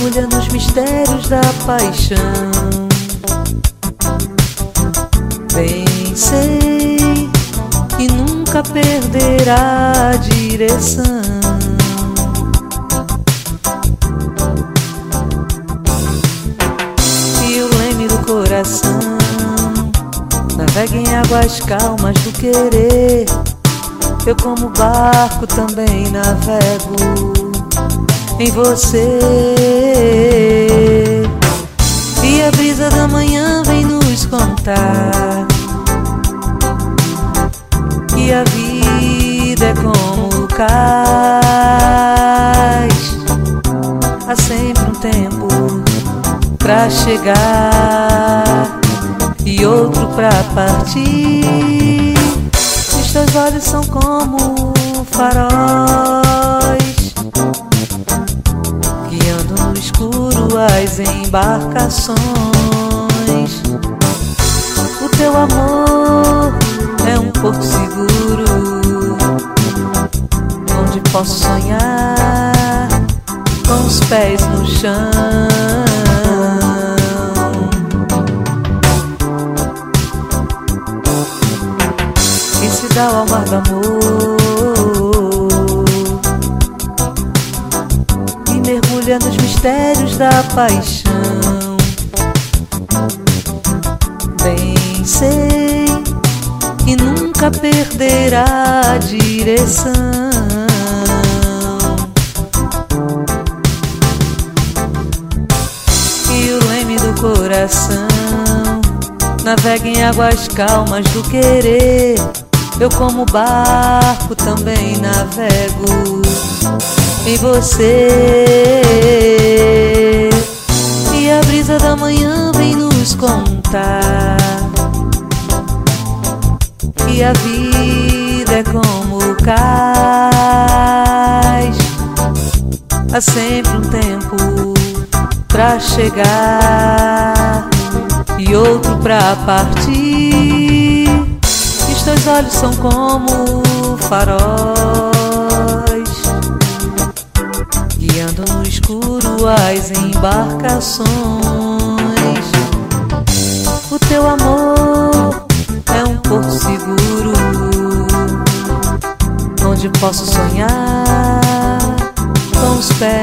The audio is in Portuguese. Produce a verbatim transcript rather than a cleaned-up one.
mergulha nos mistérios da paixão. Bem sei que nunca perderá a direção. E o leme do coração navega em águas calmas do querer. Eu como barco também navego em você. E a brisa da manhã vem nos contar que a vida é como o cais. Há sempre um tempo pra chegar e outro pra partir. Os teus olhos são como faróis, guiando no escuro as embarcações. O teu amor é um porto seguro, onde posso sonhar com os pés no chão. E se dá ao mar do amor e mergulha nos mistérios da paixão. Bem sei que nunca perderá a direção. E o leme do coração navega em águas calmas do querer. Eu como barco também navego em você. E a brisa da manhã vem nos contar que a vida é como o cais. Há sempre um tempo pra chegar e outro pra partir. Os teus olhos são como faróis, guiando no escuro as embarcações. O teu amor é um porto seguro, onde posso sonhar com os pés